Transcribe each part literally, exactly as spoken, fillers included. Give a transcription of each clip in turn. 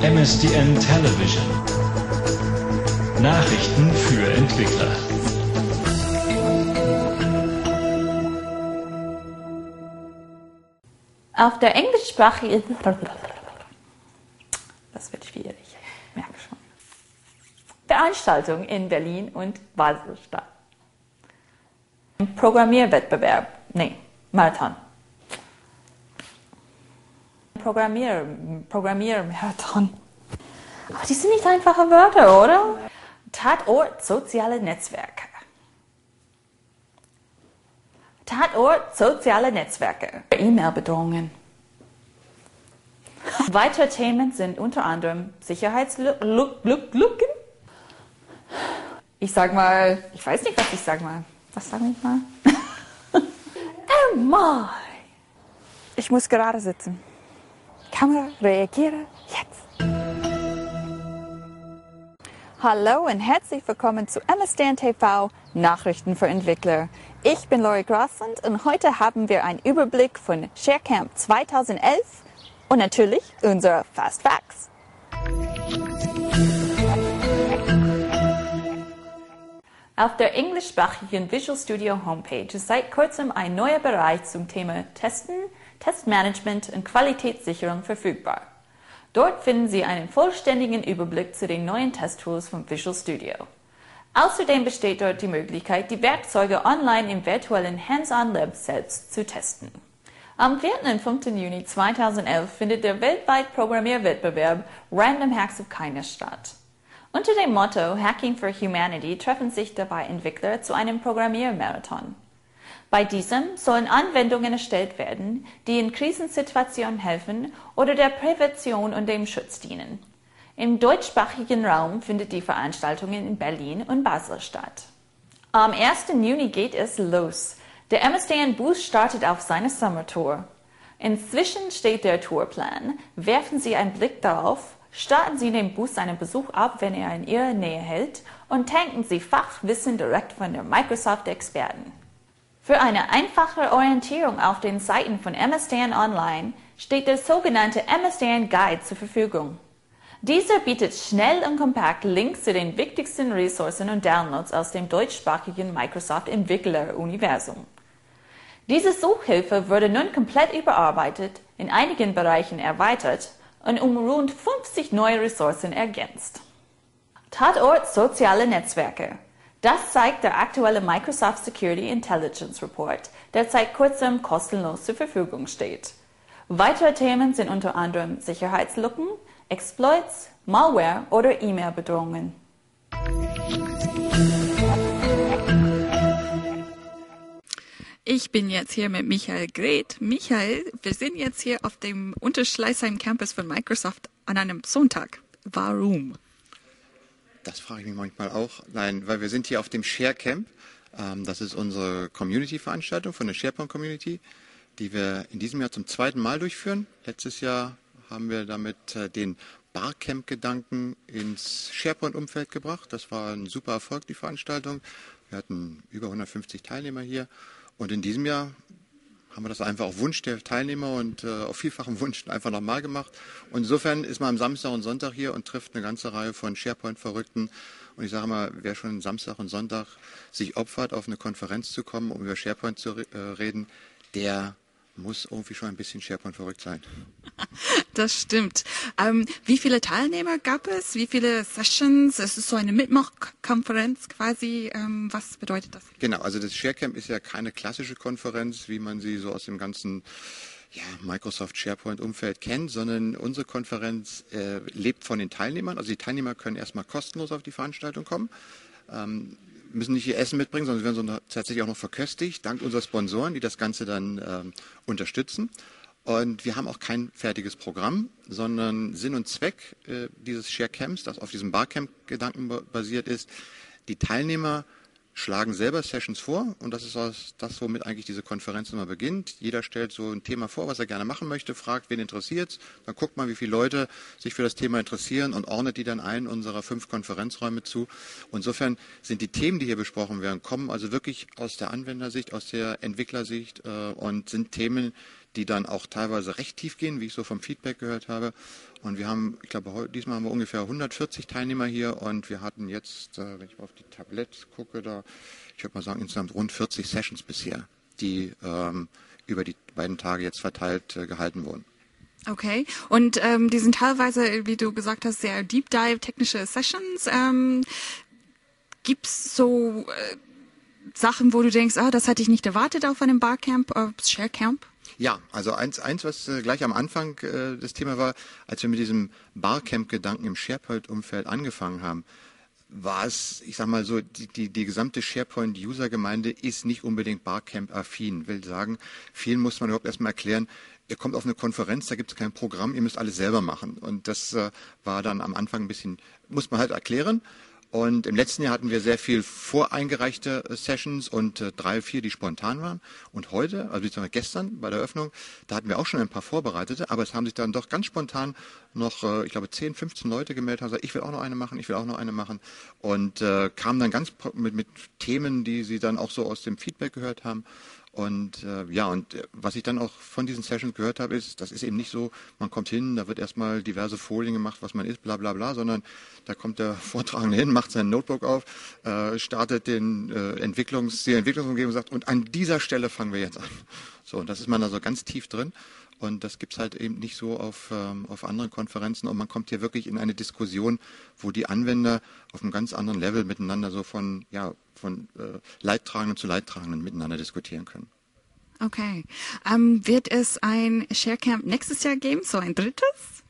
M S D N Television. Nachrichten für Entwickler. Auf der englischsprachigen... Das wird schwierig, ich merke schon. Veranstaltung in Berlin und Basel-Stadt. Programmierwettbewerb, nee, Marathon. Programmier, Programmiermarathon. Aber die sind nicht einfache Wörter, oder? Tatort soziale Netzwerke. Tatort soziale Netzwerke. E-Mail-Bedrohungen. Weitere Themen sind unter anderem Sicherheitslücken. Ich sag mal, ich weiß nicht, was ich sag mal. Was sag ich mal? Oh my! Ich muss gerade sitzen. Kamera, reagiere jetzt. Hallo und herzlich willkommen zu M S D N T V Nachrichten für Entwickler. Ich bin Lori Grossland und heute haben wir einen Überblick von ShareCamp zweitausendelf und natürlich unsere Fast Facts. Auf der englischsprachigen Visual Studio Homepage ist seit kurzem ein neuer Bereich zum Thema Testen, Testmanagement und Qualitätssicherung verfügbar. Dort finden Sie einen vollständigen Überblick zu den neuen Testtools von Visual Studio. Außerdem besteht dort die Möglichkeit, die Werkzeuge online im virtuellen Hands-on-Lab selbst zu testen. Am vierten und fünften Juni zweitausendelf findet der weltweite Programmierwettbewerb Random Hacks of Kindness statt. Unter dem Motto Hacking for Humanity treffen sich dabei Entwickler zu einem Programmiermarathon. Bei diesem sollen Anwendungen erstellt werden, die in Krisensituationen helfen oder der Prävention und dem Schutz dienen. Im deutschsprachigen Raum findet die Veranstaltung in Berlin und Basel statt. Am ersten Juni geht es los. Der M S D N Booth startet auf seine Summer Tour. Inzwischen steht der Tourplan. Werfen Sie einen Blick darauf, starten Sie den Booth seinen Besuch ab, wenn er in Ihrer Nähe hält, und tanken Sie Fachwissen direkt von der Microsoft-Experten. Für eine einfache Orientierung auf den Seiten von M S D N Online steht der sogenannte M S D N Guide zur Verfügung. Dieser bietet schnell und kompakt Links zu den wichtigsten Ressourcen und Downloads aus dem deutschsprachigen Microsoft-Entwickler-Universum. Diese Suchhilfe wurde nun komplett überarbeitet, in einigen Bereichen erweitert und um rund fünfzig neue Ressourcen ergänzt. Tatort soziale Netzwerke. Das zeigt der aktuelle Microsoft Security Intelligence Report, der seit kurzem kostenlos zur Verfügung steht. Weitere Themen sind unter anderem Sicherheitslücken, Exploits, Malware oder E-Mail-Bedrohungen. Ich bin jetzt hier mit Michael Greth. Michael, wir sind jetzt hier auf dem Unterschleißheim Campus von Microsoft an einem Sonntag. Warum? Das frage ich mich manchmal auch. Nein, weil wir sind hier auf dem ShareCamp. Das ist unsere Community-Veranstaltung von der SharePoint-Community, die wir in diesem Jahr zum zweiten Mal durchführen. Letztes Jahr haben wir damit den Barcamp-Gedanken ins SharePoint-Umfeld gebracht. Das war ein super Erfolg, die Veranstaltung. Wir hatten über hundertfünfzig Teilnehmer hier. Und in diesem Jahr haben wir das einfach auf Wunsch der Teilnehmer und äh, auf vielfachen Wunsch einfach nochmal gemacht. Und insofern ist man am Samstag und Sonntag hier und trifft eine ganze Reihe von SharePoint-Verrückten. Und ich sage mal, wer schon Samstag und Sonntag sich opfert, auf eine Konferenz zu kommen, um über SharePoint zu äh, reden, der muss irgendwie schon ein bisschen SharePoint verrückt sein. Das stimmt. Ähm, wie viele Teilnehmer gab es? Wie viele Sessions? Es ist so eine Mitmachkonferenz quasi. Ähm, was bedeutet das? Genau, also das ShareCamp ist ja keine klassische Konferenz, wie man sie so aus dem ganzen ja, Microsoft SharePoint-Umfeld kennt, sondern unsere Konferenz äh, lebt von den Teilnehmern. Also die Teilnehmer können erstmal kostenlos auf die Veranstaltung kommen. Ähm, müssen nicht ihr Essen mitbringen, sondern sie werden so tatsächlich auch noch verköstigt, dank unserer Sponsoren, die das Ganze dann ähm, unterstützen. Und wir haben auch kein fertiges Programm, sondern Sinn und Zweck äh, dieses ShareCamps, das auf diesem Barcamp-Gedanken basiert ist, die Teilnehmer schlagen selber Sessions vor und das ist das, womit eigentlich diese Konferenz immer beginnt. Jeder stellt so ein Thema vor, was er gerne machen möchte, fragt, wen interessiert es, dann guckt man, wie viele Leute sich für das Thema interessieren und ordnet die dann einen unserer fünf Konferenzräume zu. Insofern sind die Themen, die hier besprochen werden, kommen also wirklich aus der Anwendersicht, aus der Entwicklersicht äh, und sind Themen, die dann auch teilweise recht tief gehen, wie ich so vom Feedback gehört habe. Und wir haben, ich glaube, heute, diesmal haben wir ungefähr hundertvierzig Teilnehmer hier und wir hatten jetzt, äh, wenn ich mal auf die Tablet gucke, da, ich würde mal sagen, insgesamt rund vierzig Sessions bisher, die ähm, über die beiden Tage jetzt verteilt äh, gehalten wurden. Okay, und ähm, die sind teilweise, wie du gesagt hast, sehr Deep Dive technische Sessions. Ähm, gibt's so äh, Sachen, wo du denkst, ah, das hatte ich nicht erwartet auf einem Barcamp, äh, Sharecamp? Ja, also eins, eins was äh, gleich am Anfang äh, das Thema war, als wir mit diesem Barcamp-Gedanken im SharePoint-Umfeld angefangen haben, war es, ich sag mal so, die, die, die gesamte SharePoint-User-Gemeinde ist nicht unbedingt Barcamp-affin. Will sagen, vielen muss man überhaupt erstmal erklären, ihr kommt auf eine Konferenz, da gibt es kein Programm, ihr müsst alles selber machen. Und das äh, war dann am Anfang ein bisschen, muss man halt erklären. Und im letzten Jahr hatten wir sehr viel voreingereichte äh, Sessions und äh, drei, vier, die spontan waren. Und heute, also beziehungsweise gestern bei der Eröffnung, da hatten wir auch schon ein paar vorbereitete, aber es haben sich dann doch ganz spontan noch, äh, ich glaube, zehn, fünfzehn Leute gemeldet, haben gesagt, ich will auch noch eine machen, ich will auch noch eine machen. Und äh, kamen dann ganz mit, mit Themen, die sie dann auch so aus dem Feedback gehört haben. Und äh, ja, und äh, was ich dann auch von diesen Sessions gehört habe, ist, das ist eben nicht so, man kommt hin, da wird erstmal diverse Folien gemacht, was man ist, bla bla bla, sondern da kommt der Vortragende hin, macht sein Notebook auf, äh, startet den äh, Entwicklungs, die Entwicklungsumgebung und sagt, und an dieser Stelle fangen wir jetzt an. So, und das ist man da so ganz tief drin. Und das gibt's halt eben nicht so auf, ähm, auf anderen Konferenzen. Und man kommt hier wirklich in eine Diskussion, wo die Anwender auf einem ganz anderen Level miteinander so von, ja, von äh, Leidtragenden zu Leidtragenden miteinander diskutieren können. Okay. Ähm, wird es ein ShareCamp nächstes Jahr geben, so ein drittes?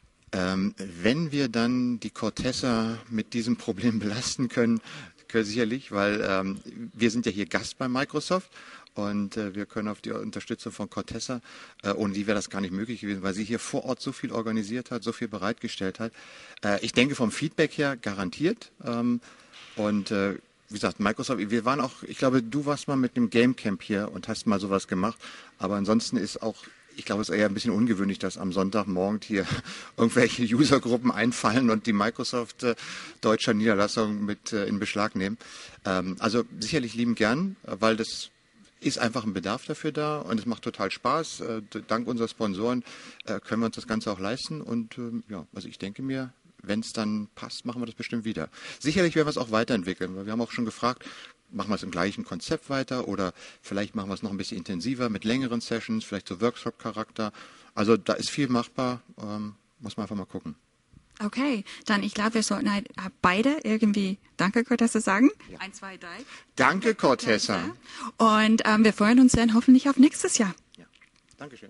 Ähm, wenn wir dann die Cortessa mit diesem Problem belasten können, können sicherlich, weil ähm, wir sind ja hier Gast bei Microsoft. Und äh, wir können auf die Unterstützung von Cortessa, äh, ohne die wäre das gar nicht möglich gewesen, weil sie hier vor Ort so viel organisiert hat, so viel bereitgestellt hat. Äh, ich denke vom Feedback her garantiert. Ähm, und äh, wie gesagt, Microsoft, wir waren auch, ich glaube, du warst mal mit einem Game Camp hier und hast mal sowas gemacht. Aber ansonsten ist auch, ich glaube, es ist eher ein bisschen ungewöhnlich, dass am Sonntagmorgen hier irgendwelche Usergruppen einfallen und die Microsoft äh, deutscher Niederlassung mit äh, in Beschlag nehmen. Ähm, also sicherlich lieben gern, weil das ist einfach ein Bedarf dafür da und es macht total Spaß. Äh, dank unserer Sponsoren äh, können wir uns das Ganze auch leisten und ähm, ja, also ich denke mir, wenn es dann passt, machen wir das bestimmt wieder. Sicherlich werden wir es auch weiterentwickeln, weil wir haben auch schon gefragt, machen wir es im gleichen Konzept weiter oder vielleicht machen wir es noch ein bisschen intensiver mit längeren Sessions, vielleicht so Workshop-Charakter. Also da ist viel machbar, ähm, muss man einfach mal gucken. Okay, dann ich glaube, wir sollten halt beide irgendwie Danke, Cortessa, sagen. Ja. Eins, zwei, drei. Danke, Cortessa. Und ähm, wir freuen uns dann hoffentlich auf nächstes Jahr. Ja, Dankeschön.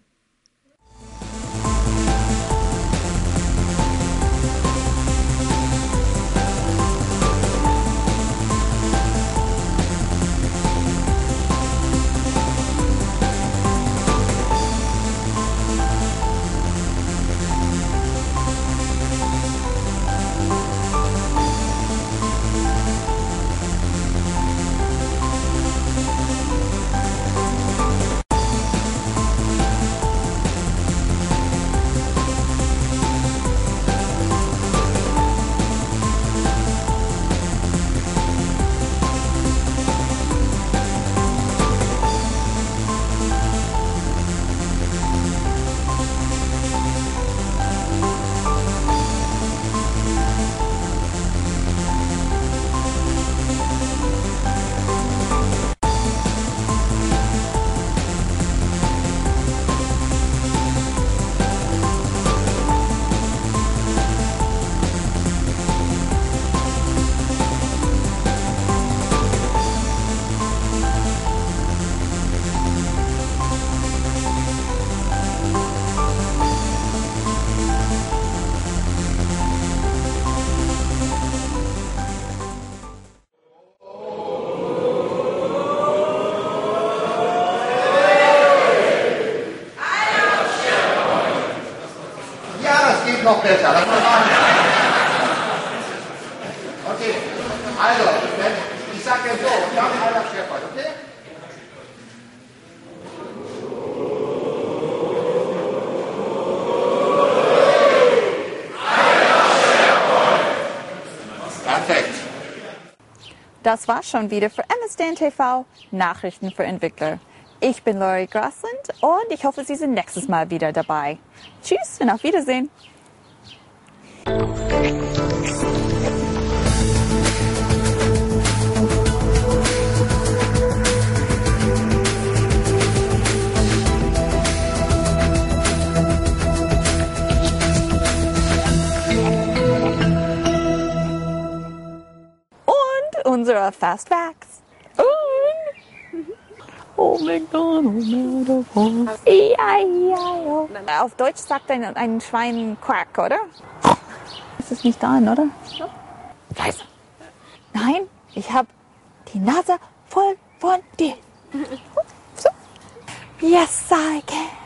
Noch besser. Das muss man. Okay, also, ich sage jetzt so, dann einer SharePoint, okay? Perfekt. Das war schon wieder für M S D N T V Nachrichten für Entwickler. Ich bin Laurie Grassland und ich hoffe, Sie sind nächstes Mal wieder dabei. Tschüss und auf Wiedersehen. Unsere Fast Facts. Uh. Oh, McDonald's, McDonald's. E I O. Auf Deutsch sagt ein, ein Schwein Quack, oder? Ist es nicht da, oder? Ja. Leise. Nein, ich habe die Nase voll von dir. So. Yes, I can.